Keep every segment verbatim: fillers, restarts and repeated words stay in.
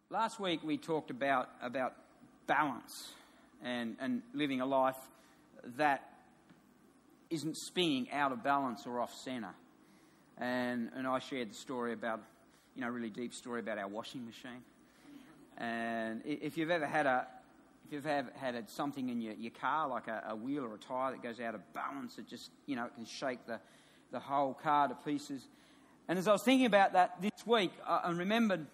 Last week we talked about about balance and, and living a life that isn't spinning out of balance or off centre. And and I shared the story about, you know, a really deep story about our washing machine. And if you've ever had a if you've ever had something in your, your car, like a, a wheel or a tyre that goes out of balance, it just, you know, it can shake the, the whole car to pieces. And as I was thinking about that this week, I, I remembered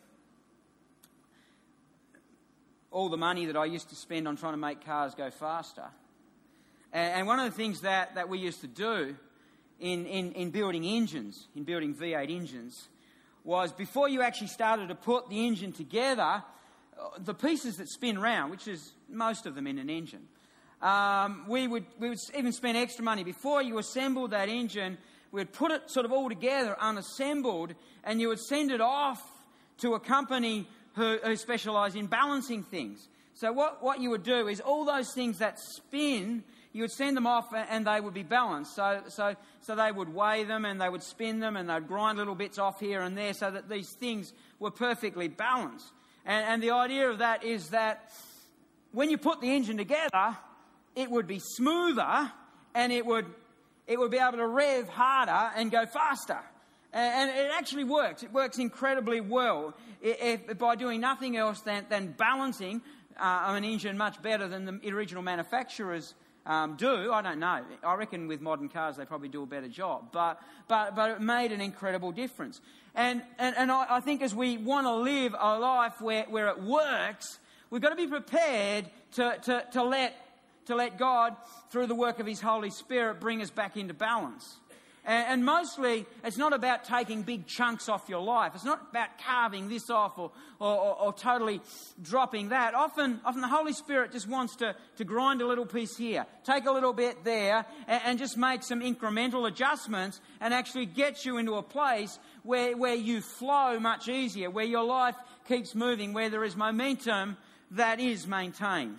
all the money that I used to spend on trying to make cars go faster. And, and one of the things that, that we used to do in, in, in building engines, in building V eight engines, was before you actually started to put the engine together, the pieces that spin round, which is most of them in an engine, um, we would we would even spend extra money. Before you assembled that engine, we'd put it sort of all together, unassembled, and you would send it off to a company who, who specialise in balancing things. So what, what you would do is all those things that spin, you would send them off and they would be balanced. So so so they would weigh them and they would spin them and they'd grind little bits off here and there so that these things were perfectly balanced. And, and the idea of that is that when you put the engine together, it would be smoother and it would it would be able to rev harder and go faster. And, and it actually works. It works incredibly well if, if by doing nothing else than, than balancing uh, an engine much better than the original manufacturers um, do. I don't know. I reckon with modern cars they probably do a better job. But but but it made an incredible difference. And and, and I, I think as we want to live a life where, where it works, we've got to be prepared to, to, to let to let God, through the work of His Holy Spirit, bring us back into balance. And, and mostly, it's not about taking big chunks off your life. It's not about carving this off or, or, or, or totally dropping that. Often, often the Holy Spirit just wants to, to grind a little piece here, take a little bit there, and, and just make some incremental adjustments and actually get you into a place where, where you flow much easier, where your life keeps moving, where there is momentum that is maintained.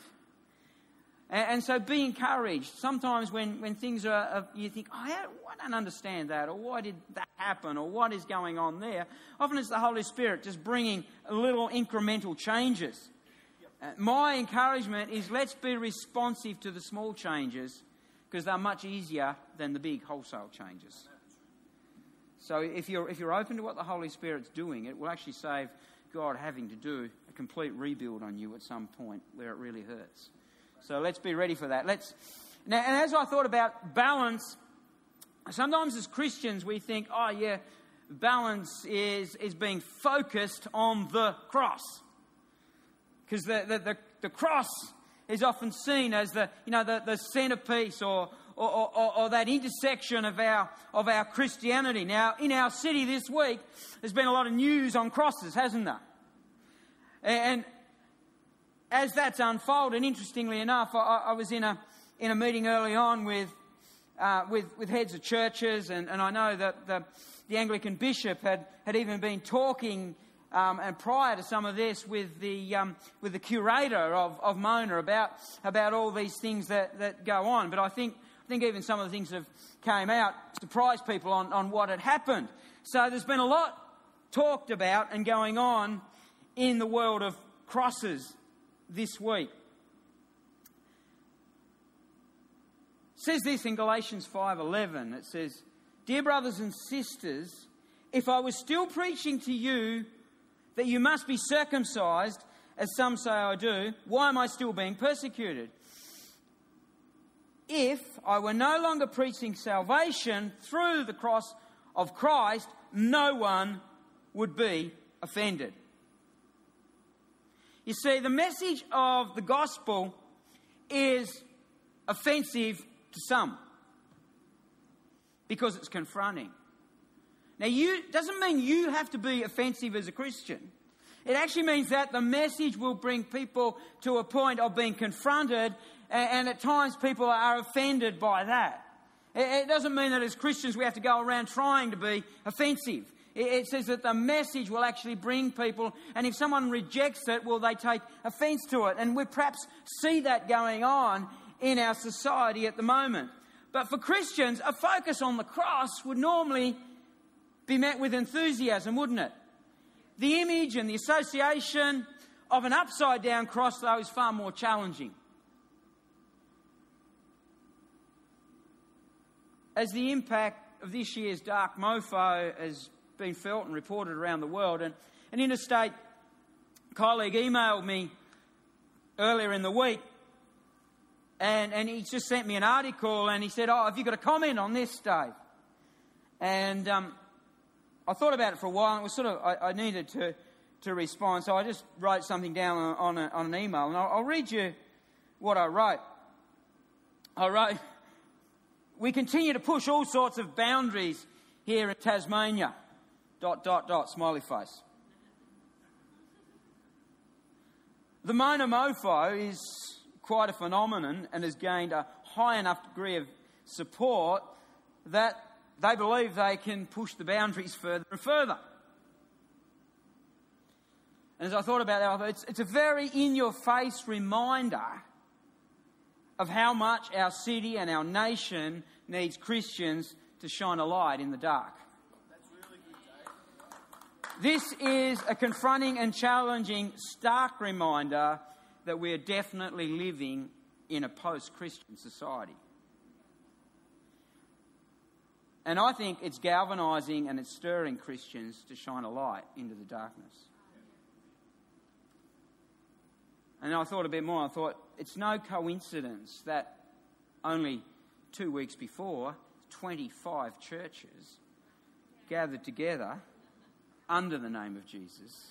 And so be encouraged. Sometimes when, when things are, you think, oh, I don't understand that, or why did that happen, or what is going on there? Often it's the Holy Spirit just bringing little incremental changes. Uh, my encouragement is let's be responsive to the small changes because they're much easier than the big wholesale changes. So if you're, if you're open to what the Holy Spirit's doing, it will actually save God having to do a complete rebuild on you at some point where it really hurts. So let's be ready for that. Let's now. And as I thought about balance, sometimes as Christians we think, oh yeah, balance is is being focused on the cross, because the, the the the cross is often seen as the you know the, the centerpiece or or, or or that intersection of our of our Christianity. Now in our city this week, there's been a lot of news on crosses, hasn't there? And as that's unfolded, interestingly enough, I, I was in a in a meeting early on with uh, with with heads of churches, and, and I know that the, the Anglican bishop had, had even been talking, um, and prior to some of this, with the um, with the curator of, of Mona about about all these things that, that go on. But I think I think even some of the things that have came out surprised people on, on what had happened. So there's been a lot talked about and going on in the world of crosses this week. It says this in Galatians five eleven. It says, "Dear brothers and sisters, if I was still preaching to you that you must be circumcised, as some say I do, why am I still being persecuted? If I were no longer preaching salvation through the cross of Christ, no one would be offended." You see, the message of the gospel is offensive to some because it's confronting. Now, you doesn't mean you have to be offensive as a Christian. It actually means that the message will bring people to a point of being confronted, and, and at times people are offended by that. It, it doesn't mean that as Christians we have to go around trying to be offensive. It says that the message will actually bring people, and if someone rejects it, well, they take offence to it. And we perhaps see that going on in our society at the moment. But for Christians, a focus on the cross would normally be met with enthusiasm, wouldn't it? The image and the association of an upside-down cross, though, is far more challenging. As the impact of this year's dark mofo has been felt and reported around the world, and an interstate colleague emailed me earlier in the week, and, and he just sent me an article, and he said, "Oh, have you got a comment on this, Dave?" And um, I thought about it for a while, and it was sort of, I, I needed to, to respond, so I just wrote something down on, on, a, on an email, and I'll, I'll read you what I wrote. I wrote, "We continue to push all sorts of boundaries here in Tasmania, dot, dot, dot, smiley face. The Mona Mofo is quite a phenomenon and has gained a high enough degree of support that they believe they can push the boundaries further and further." And as I thought about that, I thought it's, it's a very in-your-face reminder of how much our city and our nation needs Christians to shine a light in the dark. That's really good, Dave. This is a confronting and challenging, stark reminder that we are definitely living in a post-Christian society. And I think it's galvanising and it's stirring Christians to shine a light into the darkness. And I thought a bit more. I thought it's no coincidence that only two weeks before, twenty-five churches gathered together under the name of Jesus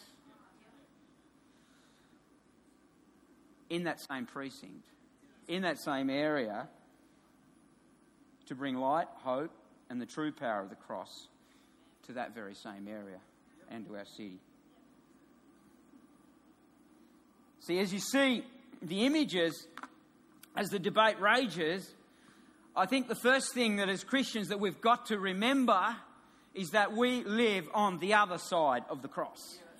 in that same precinct, in that same area, to bring light, hope, and the true power of the cross to that very same area and to our city. See, as you see the images, as the debate rages, I think the first thing that as Christians that we've got to remember is that we live on the other side of the cross.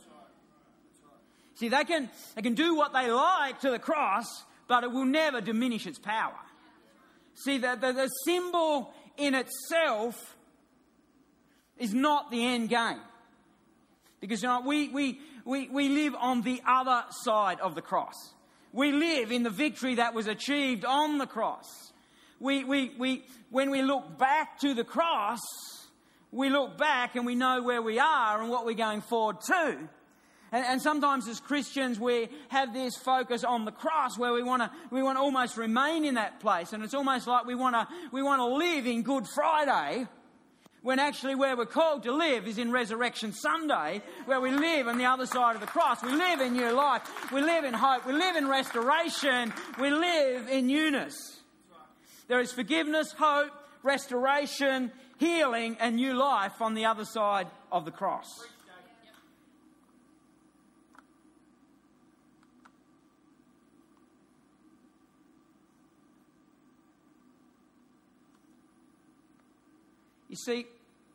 See, they can, they can do what they like to the cross, but it will never diminish its power. See, the, the, the symbol in itself is not the end game. Because you know, we, we, we, we live on the other side of the cross. We live in the victory that was achieved on the cross. We, we, we, when we look back to the cross, we look back and we know where we are and what we're going forward to. And, and sometimes as Christians we have this focus on the cross where we want to we want to almost remain in that place. And it's almost like we want to we want to live in Good Friday, when actually where we're called to live is in Resurrection Sunday, where we live on the other side of the cross. We live in new life. We live in hope. We live in restoration. We live in newness. There is forgiveness, hope, restoration, healing, and new life on the other side of the cross. You see,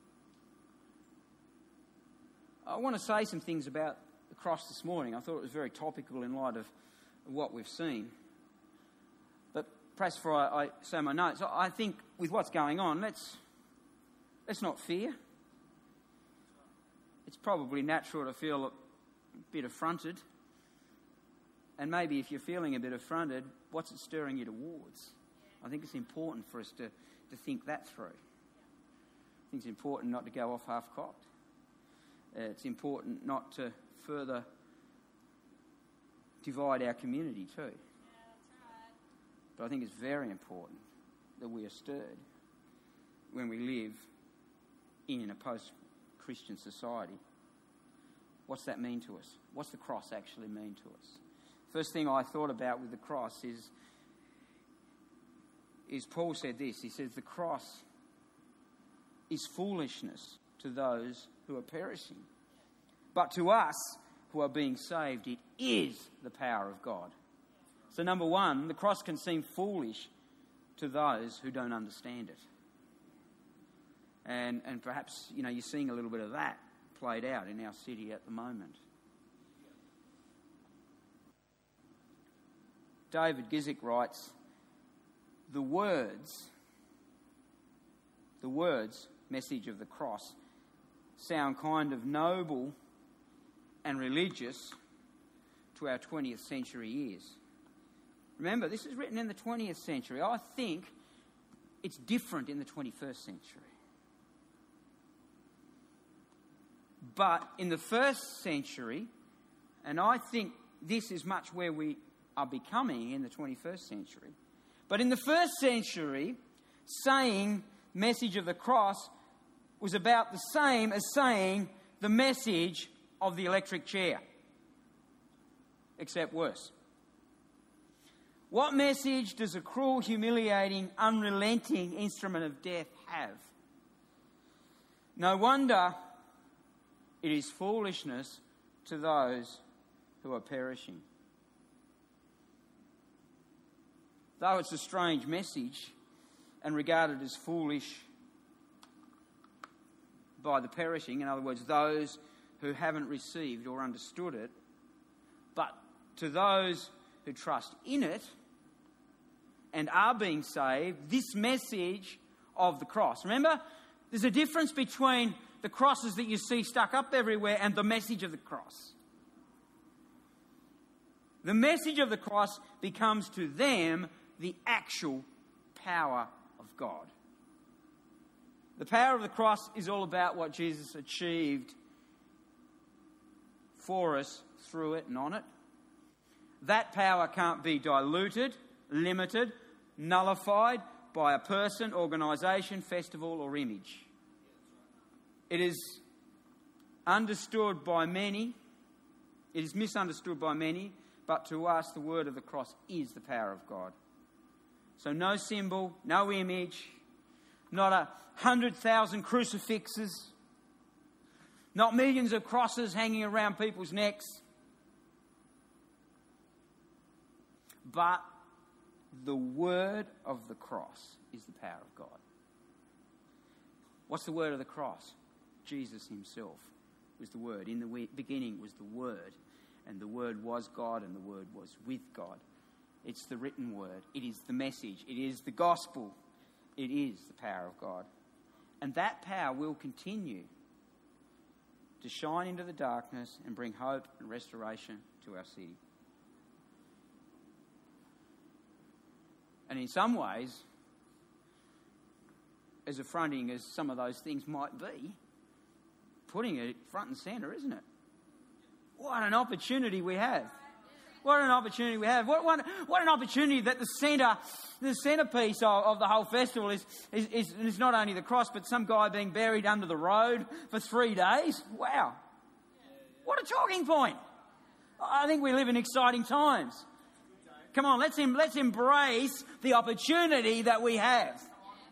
I want to say some things about the cross this morning. I thought it was very topical in light of what we've seen. But perhaps before I, I say my notes, I think with what's going on, let's, let's not fear. It's probably natural to feel a bit affronted. And maybe if you're feeling a bit affronted, what's it stirring you towards? I think it's important for us to, to think that through. I think it's important not to go off half-cocked. Uh, it's important not to further divide our community too. Yeah, that's right. But I think it's very important that we are stirred when we live in a post-Christian society. What's that mean to us? What's the cross actually mean to us? First thing I thought about with the cross is, is Paul said this. He says the cross is foolishness to those who are perishing. But to us who are being saved, it is the power of God. So number one, the cross can seem foolish to those who don't understand it. And and perhaps, you know, you're seeing a little bit of that played out in our city at the moment. David Gizik writes, the words, the words, message of the cross, sound kind of noble and religious to our twentieth century ears. Remember, this is written in the twentieth century. I think it's different in the twenty-first century. But in the first century, and I think this is much where we are becoming in the twenty-first century, but in the first century, saying message of the cross was about the same as saying the message of the electric chair, except worse. What message does a cruel, humiliating, unrelenting instrument of death have? No wonder it is foolishness to those who are perishing. Though it's a strange message and regarded as foolish by the perishing, in other words, those who haven't received or understood it, but to those who trust in it and are being saved, this message of the cross. Remember, there's a difference between the crosses that you see stuck up everywhere and the message of the cross. The message of the cross becomes to them the actual power of God. The power of the cross is all about what Jesus achieved for us through it and on it. That power can't be diluted, limited, nullified by a person, organisation, festival or image. It is understood by many, it is misunderstood by many, but to us the word of the cross is the power of God. So no symbol, no image, not a hundred thousand crucifixes, not millions of crosses hanging around people's necks, but the word of the cross is the power of God. What's the word of the cross? Jesus himself was the Word. In the beginning was the Word, and the Word was God, and the Word was with God. It's the written word. It is the message. It is the gospel. It is the power of God. And that power will continue to shine into the darkness and bring hope and restoration to our city. And in some ways, as affronting as some of those things might be, putting it front and centre, isn't it? What an opportunity we have. What an opportunity we have. What, what, what an opportunity that the centre, the centrepiece of, of the whole festival is, is, is, is not only the cross, but some guy being buried under the road for three days. Wow. What a talking point. I think we live in exciting times. Come on, let's, let's embrace the opportunity that we have.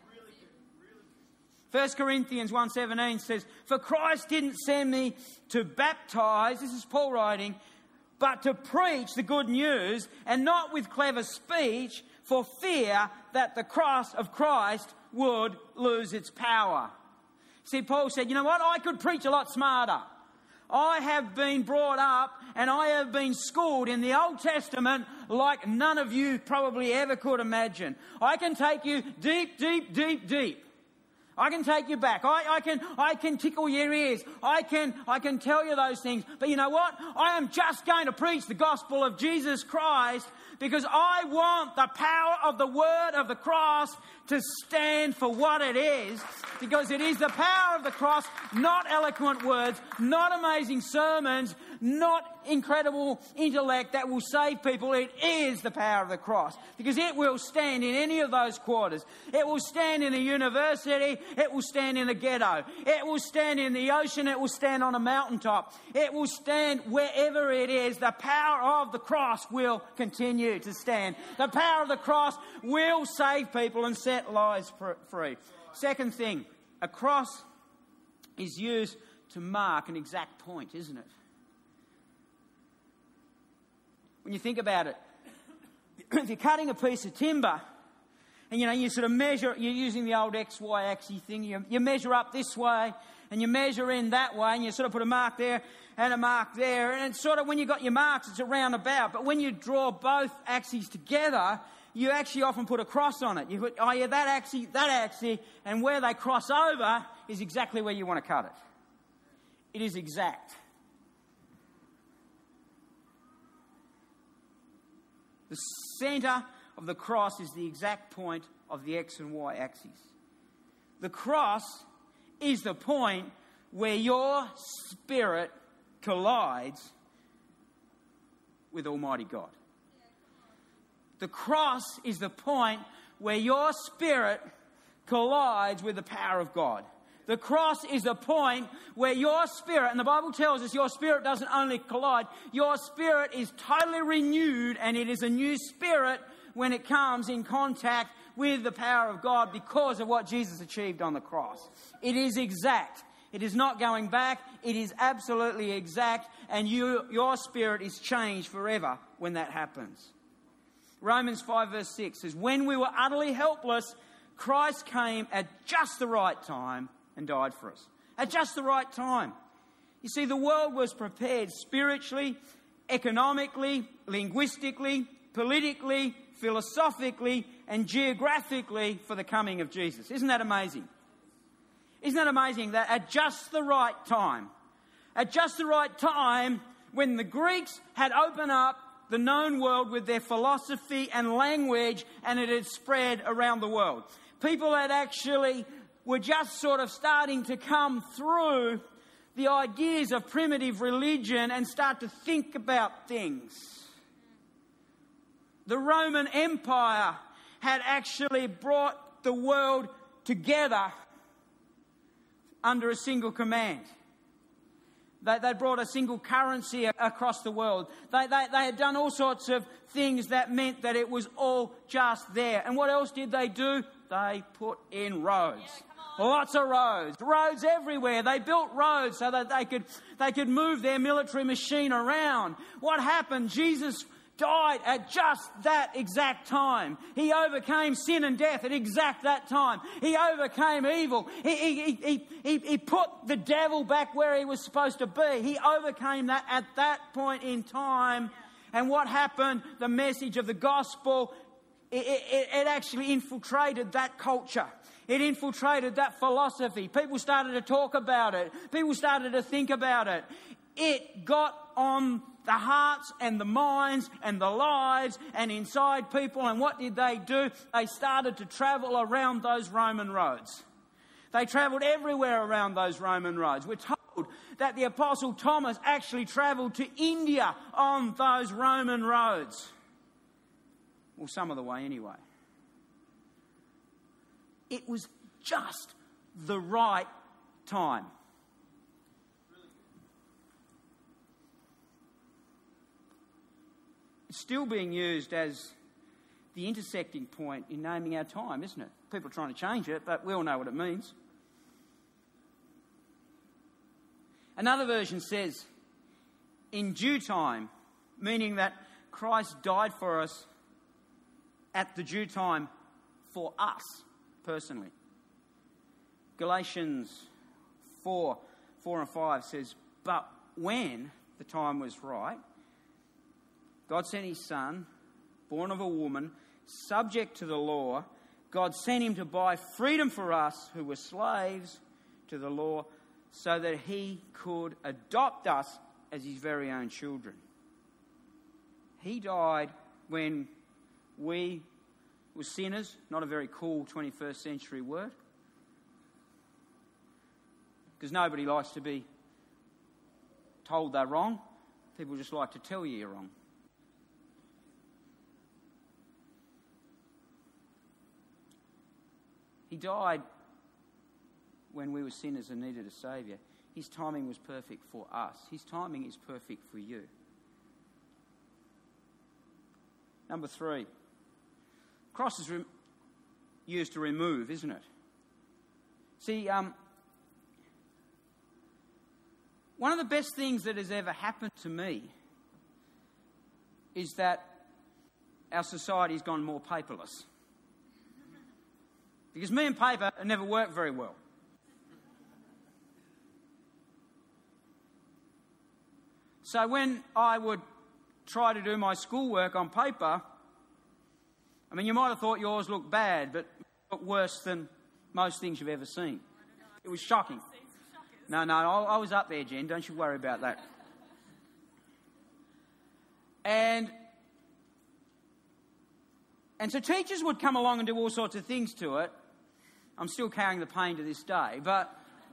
First Corinthians one seventeen says, "For Christ didn't send me to baptise," this is Paul writing, "but to preach the good news, and not with clever speech, for fear that the cross of Christ would lose its power." See, Paul said, you know what? I could preach a lot smarter. I have been brought up and I have been schooled in the Old Testament like none of you probably ever could imagine. I can take you deep, deep, deep, deep. I can take you back. I, I can I can tickle your ears. I can I can tell you those things. But you know what? I am just going to preach the gospel of Jesus Christ because I want the power of the word of the cross to stand for what it is. Because it is the power of the cross, not eloquent words, not amazing sermons, not incredible intellect that will save people. It is the power of the cross. Because it will stand in any of those quarters. It will stand in a university. It will stand in a ghetto. It will stand in the ocean. It will stand on a mountaintop. It will stand wherever it is. The power of the cross will continue to stand. The power of the cross will save people and set lives free. Second thing, a cross is used to mark an exact point, isn't it? When you think about it, if you're cutting a piece of timber and, you know, you sort of measure, you're using the old X Y axis thing, you, you measure up this way and you measure in that way and you sort of put a mark there and a mark there. And it's sort of, when you've got your marks, it's a roundabout. But when you draw both axes together, you actually often put a cross on it. You put, oh yeah, that axis, that axis, and where they cross over is exactly where you want to cut it. It is exact. The centre of the cross is the exact point of the X and Y axis. The cross is the point where your spirit collides with Almighty God. The cross is the point where your spirit collides with the power of God. The cross is the point where your spirit, and the Bible tells us your spirit doesn't only collide, your spirit is totally renewed, and it is a new spirit when it comes in contact with the power of God because of what Jesus achieved on the cross. It is exact. It is not going back. It is absolutely exact, and you, your spirit is changed forever when that happens. Romans five verse six says, when we were utterly helpless, Christ came at just the right time and died for us. At just the right time. You see, the world was prepared spiritually, economically, linguistically, politically, philosophically, and geographically for the coming of Jesus. Isn't that amazing? Isn't that amazing that at just the right time, at just the right time, when the Greeks had opened up the known world with their philosophy and language, and it had spread around the world. People that actually were just sort of starting to come through the ideas of primitive religion and start to think about things. The Roman Empire had actually brought the world together under a single command. They, they brought a single currency across the world. They, they, they had done all sorts of things that meant that it was all just there. And what else did they do? They put in roads. Yeah, lots of roads. Roads everywhere. They built roads so that they could, they could move their military machine around. What happened? Jesus died at just that exact time. He overcame sin and death at exact that time. He overcame evil. He, he, he, he, he put the devil back where he was supposed to be. He overcame that at that point in time. And what happened? The message of the gospel, it, it, it actually infiltrated that culture. It infiltrated that philosophy. People started to talk about it. People started to think about it. It got on the hearts and the minds and the lives and inside people. And what did they do? They started to travel around those Roman roads. They travelled everywhere around those Roman roads. We're told that the Apostle Thomas actually travelled to India on those Roman roads. Well, some of the way anyway. It was just the right time. It's still being used as the intersecting point in naming our time, isn't it? People are trying to change it, but we all know what it means. Another version says, in due time, meaning that Christ died for us at the due time for us personally. Galatians four, four and five says, but when the time was right, God sent his son, born of a woman, subject to the law. God sent him to buy freedom for us who were slaves to the law so that he could adopt us as his very own children. He died when we were sinners, not a very cool twenty-first century word, because nobody likes to be told they're wrong. People just like to tell you you're wrong. He died when we were sinners and needed a saviour. His timing was perfect for us. His timing is perfect for you. Number three. Cross is re- used to remove, isn't it? See, um, one of the best things that has ever happened to me is that our society's gone more paperless. Because me and paper never worked very well. So when I would try to do my schoolwork on paper, I mean, you might have thought yours looked bad, but it looked worse than most things you've ever seen. It was shocking. No, no, I, I was up there, Jen. Don't you worry about that. And And so teachers would come along and do all sorts of things to it. I'm still carrying the pain to this day, but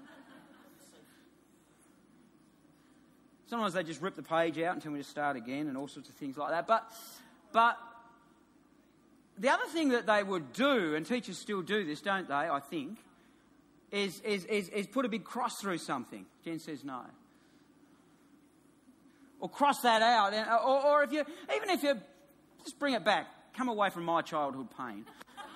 sometimes they just rip the page out and tell me to start again and all sorts of things like that. But, but the other thing that they would do, and teachers still do this, don't they, I think, is, is, is, is put a big cross through something. Jen says no. Or cross that out. Or, or if you, even if you, just bring it back. Come away from my childhood pain.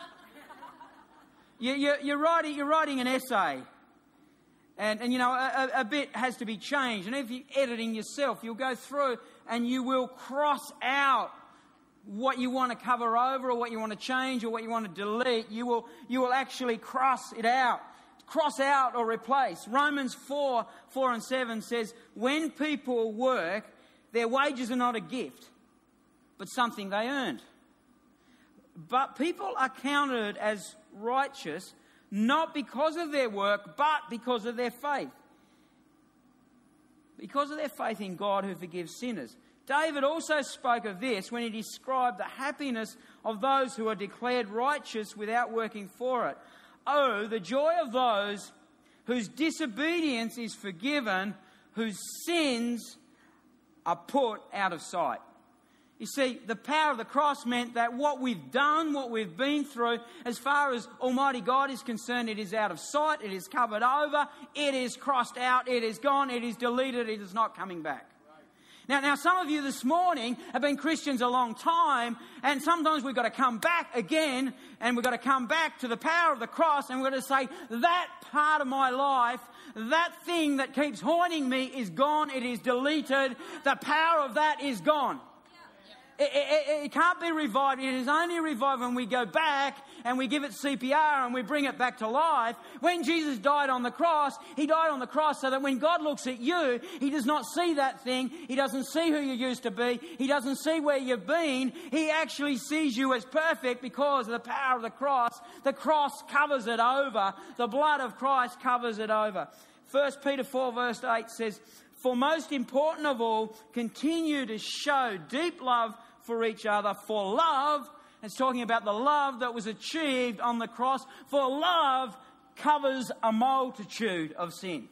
you, you, you're, writing, you're writing an essay. And, and you know, a, a bit has to be changed. And if you're editing yourself, you'll go through and you will cross out what you want to cover over or what you want to change or what you want to delete. You will, you will actually cross it out. Cross out or replace. Romans four, four and seven says, when people work, their wages are not a gift, but something they earned. But people are counted as righteous not because of their work, but because of their faith. Because of their faith in God who forgives sinners. David also spoke of this when he described the happiness of those who are declared righteous without working for it. Oh, the joy of those whose disobedience is forgiven, whose sins are put out of sight. You see, the power of the cross meant that what we've done, what we've been through, as far as Almighty God is concerned, it is out of sight, it is covered over, it is crossed out, it is gone, it is deleted, it is not coming back. Now, now, some of you this morning have been Christians a long time, and sometimes we've got to come back again, and we've got to come back to the power of the cross, and we've got to say, that part of my life, that thing that keeps haunting me is gone, it is deleted, the power of that is gone. It, it, it can't be revived. It is only revived when we go back and we give it C P R and we bring it back to life. When Jesus died on the cross, he died on the cross so that when God looks at you, he does not see that thing. He doesn't see who you used to be. He doesn't see where you've been. He actually sees you as perfect because of the power of the cross. The cross covers it over. The blood of Christ covers it over. First Peter four verse eight says, for most important of all, continue to show deep love for each other. For love, it's talking about the love that was achieved on the cross. For love covers a multitude of sin.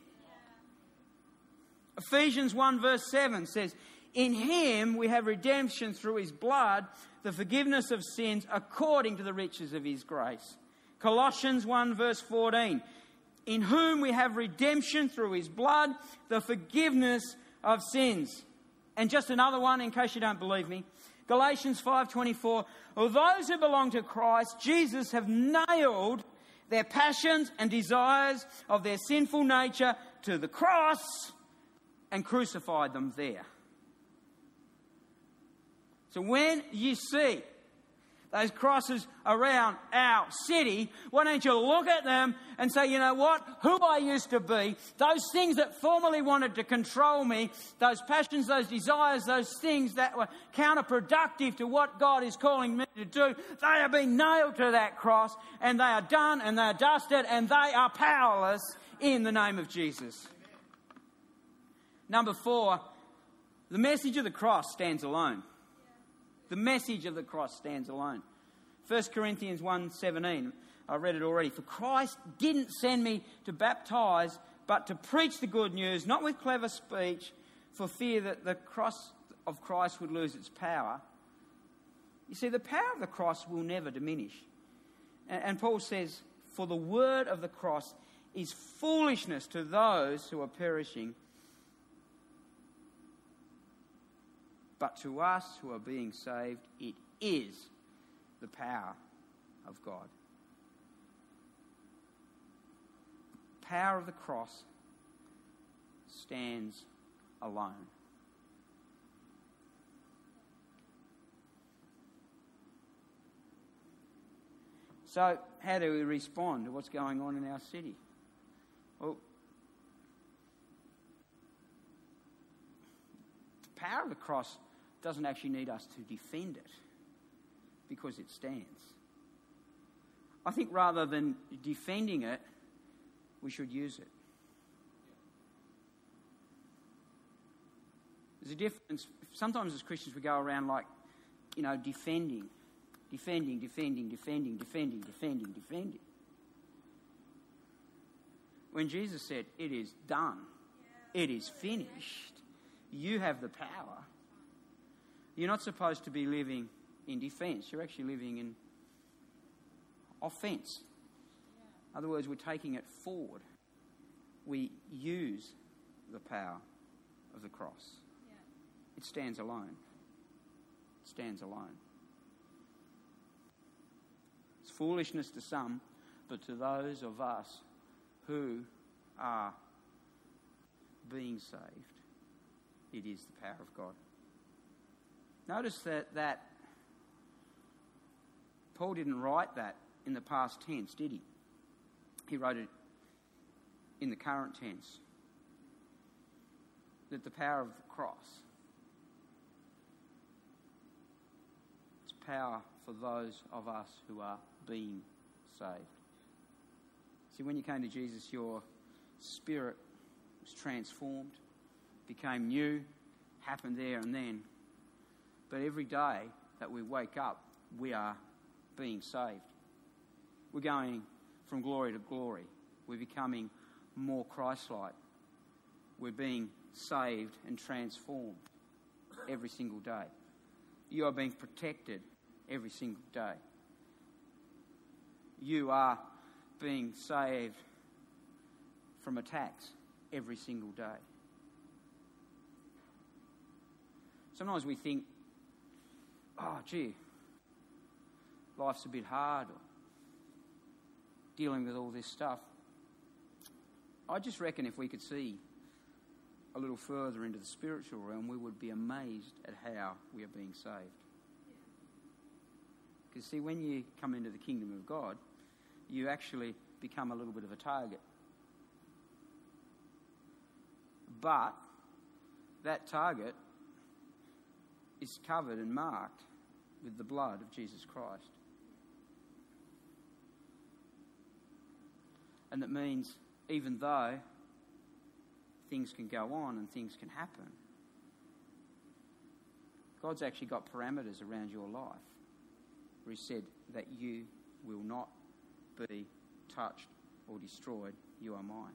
Ephesians one verse seven says, in him we have redemption through his blood, the forgiveness of sins according to the riches of his grace. Colossians one verse fourteen, in whom we have redemption through his blood, the forgiveness of sins. And just another one in case you don't believe me. Galatians five twenty-four, well, those who belong to Christ Jesus have nailed their passions and desires of their sinful nature to the cross and crucified them there. So when you see those crosses around our city, why don't you look at them and say, you know what, who I used to be, those things that formerly wanted to control me, those passions, those desires, those things that were counterproductive to what God is calling me to do, they have been nailed to that cross and they are done and they are dusted and they are powerless in the name of Jesus. Number four, the message of the cross stands alone. The message of the cross stands alone. First Corinthians one seventeen, I read it already. For Christ didn't send me to baptize, but to preach the good news, not with clever speech, for fear that the cross of Christ would lose its power. You see, the power of the cross will never diminish. And, and Paul says, for the word of the cross is foolishness to those who are perishing, but to us who are being saved, it is the power of God. The power of the cross stands alone. So, how do we respond to what's going on in our city? Well, the power of the cross doesn't actually need us to defend it because it stands. I think rather than defending it, we should use it. There's a difference. Sometimes as Christians we go around like, you know, defending Defending, defending, defending, defending, defending, defending. When Jesus said, it is done, it is finished, you have the power. You're not supposed to be living in defence. You're actually living in offence. In other words, we're taking it forward. We use the power of the cross. It stands alone. It stands alone. It's foolishness to some, but to those of us who are being saved, it is the power of God. Notice that, that Paul didn't write that in the past tense, did he? He wrote it in the current tense. That the power of the cross is power for those of us who are being saved. See, when you came to Jesus, your spirit was transformed, became new, happened there and then. But every day that we wake up, we are being saved. We're going from glory to glory. We're becoming more Christ-like. We're being saved and transformed every single day. You are being protected every single day. You are being saved from attacks every single day. Sometimes we think, oh, gee, life's a bit hard, or dealing with all this stuff. I just reckon if we could see a little further into the spiritual realm, we would be amazed at how we are being saved. Because see, when you come into the kingdom of God, you actually become a little bit of a target. But that target is covered and marked with the blood of Jesus Christ. And that means even though things can go on and things can happen, God's actually got parameters around your life where He said that you will not be touched or destroyed. You are mine.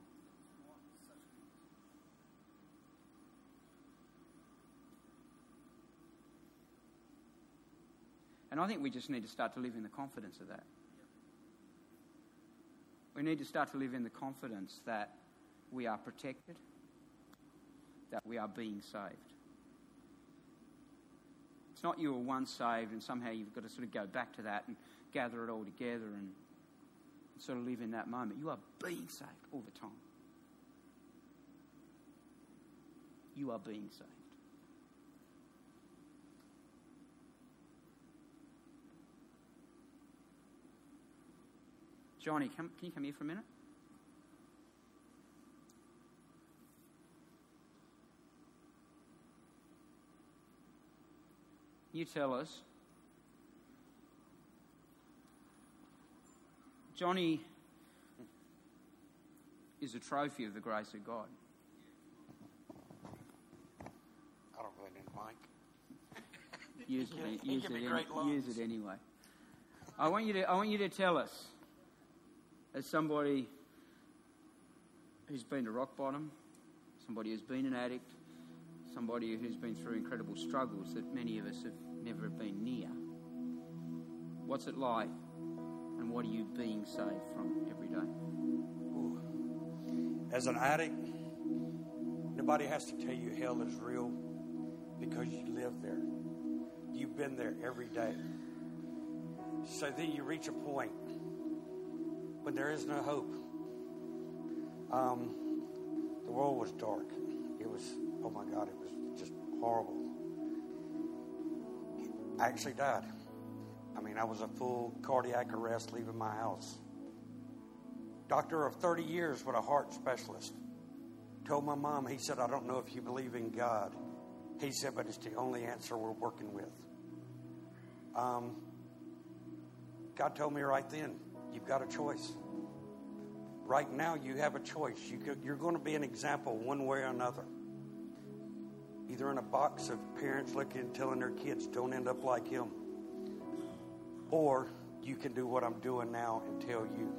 And I think we just need to start to live in the confidence of that. We need to start to live in the confidence that we are protected, that we are being saved. It's not you were once saved and somehow you've got to sort of go back to that and gather it all together and sort of live in that moment. You are being saved all the time. You are being saved. Johnny, come, can you come here for a minute? You tell us. Johnny is a trophy of the grace of God. I don't really need a mic. Use it, He use give it, me any- great lungs. use it anyway. I want you to. I want you to tell us, as somebody who's been to rock bottom, somebody who's been an addict, somebody who's been through incredible struggles that many of us have never been near. What's it like, and what are you being saved from every day? Ooh. As an addict, nobody has to tell you hell is real because you live there. You've been there every day. So then you reach a point when there is no hope. Um, the world was dark. It was, oh my God, it was just horrible. I actually died. I mean, I was a full cardiac arrest leaving my house. Doctor of thirty years with a heart specialist told my mom, he said, I don't know if you believe in God. He said, but it's the only answer we're working with. Um, God told me right then, you've got a choice. Right now, you have a choice. You could, you're going to be an example one way or another. Either in a box of parents looking and telling their kids, don't end up like him. or you can do what I'm doing now and tell you.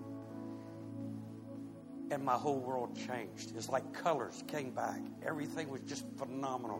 And my whole world changed. It's like colors came back. Everything was just phenomenal.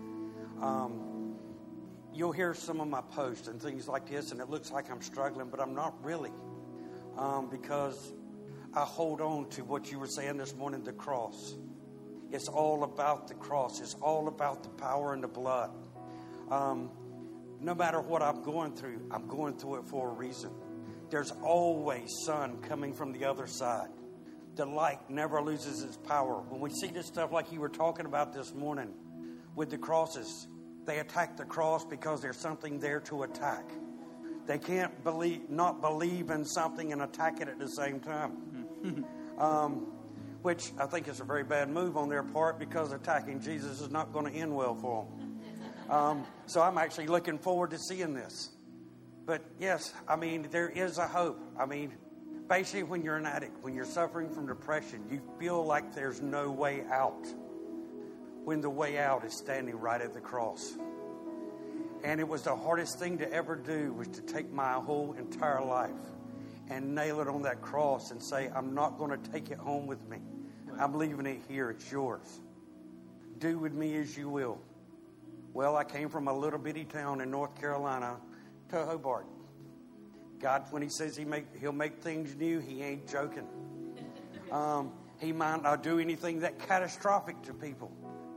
Um, you'll hear some of my posts and things like this, and it looks like I'm struggling, but I'm not really. Um, because I hold on to what you were saying this morning, the cross. It's all about the cross. It's all about the power and the blood. Um, no matter what I'm going through, I'm going through it for a reason. There's always sun coming from the other side. The light never loses its power. When we see this stuff like you were talking about this morning with the crosses, they attack the cross because there's something there to attack. They can't believe, not believe in something and attack it at the same time. um, which I think is a very bad move on their part, because attacking Jesus is not going to end well for them. Um, so I'm actually looking forward to seeing this. But yes, I mean, there is a hope. I mean, basically, when you're an addict, when you're suffering from depression, you feel like there's no way out. When the way out is standing right at the cross. And it was the hardest thing to ever do, was to take my whole entire life and nail it on that cross and say, I'm not going to take it home with me. I'm leaving it here. It's yours. Do with me as you will. Well, I came from a little bitty town in North Carolina to Hobart. God, when he says he make, he'll make things new, he ain't joking. Um, he might not do anything that catastrophic to people.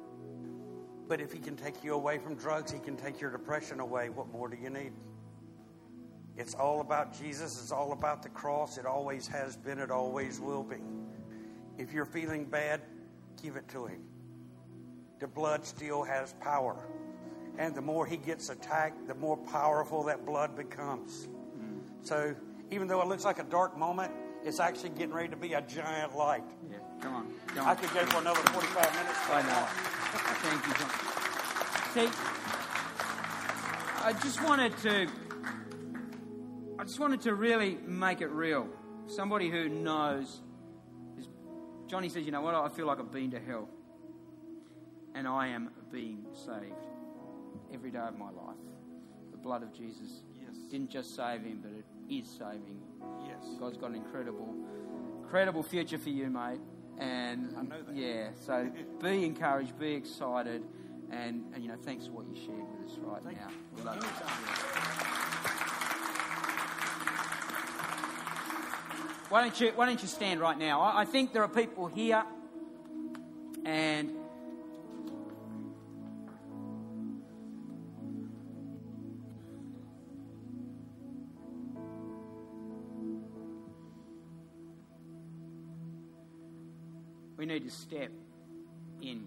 But if he can take you away from drugs, he can take your depression away. What more do you need? It's all about Jesus. It's all about the cross. It always has been. It always will be. If you're feeling bad, give it to him. The blood still has power. And the more he gets attacked, the more powerful that blood becomes. So even though it looks like a dark moment, it's actually getting ready to be a giant light. Yeah, come on. Come I on. could go for another forty-five minutes. I know. Thank you, John. See, I just wanted to, I just wanted to really make it real. Somebody who knows, Johnny says, you know what, I feel like I've been to hell. And I am being saved every day of my life. The blood of Jesus Yes. didn't just save him, but it is saving. Yes. God's got an incredible, incredible future for you, mate. And I know that. yeah, so be encouraged, be excited, and, and you know, thanks for what you shared with us right Thank now. you. We love you. Why don't you Why don't you stand right now? I, I think there are people here, and we need to step in,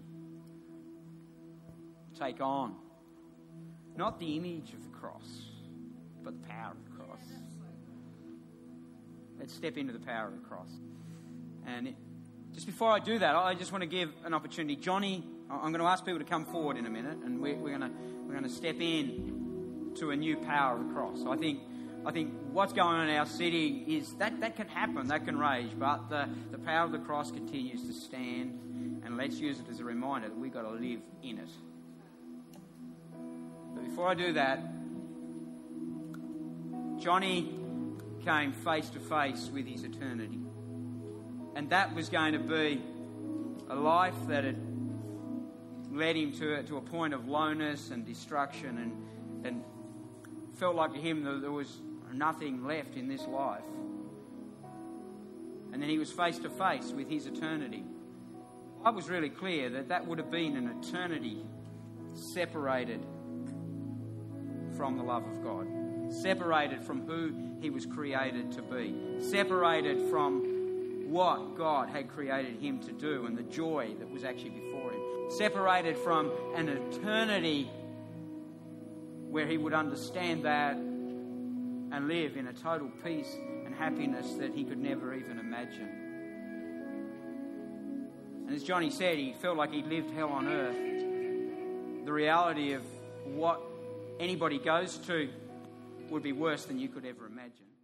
take on, not the image of the cross, but the power of the cross. Let's step into the power of the cross. And it, just before I do that, I just want to give an opportunity. Johnny, I'm going to ask people to come forward in a minute, and we're, we're going to we're going to step in to a new power of the cross. So I think. I think what's going on in our city is that that can happen, that can rage, but the, the power of the cross continues to stand, and let's use it as a reminder that we've got to live in it. But before I do that, Johnny came face to face with his eternity. And that was going to be a life that had led him to, to a point of lowness and destruction, and, and felt like to him that there was nothing left in this life. And then he was face to face with his eternity. I was really clear that that would have been an eternity separated from the love of God, separated from who he was created to be, separated from what God had created him to do and the joy that was actually before him, separated from an eternity where he would understand that and live in a total peace and happiness that he could never even imagine. And as Johnny said, he felt like he lived hell on earth. The reality of what anybody goes to would be worse than you could ever imagine.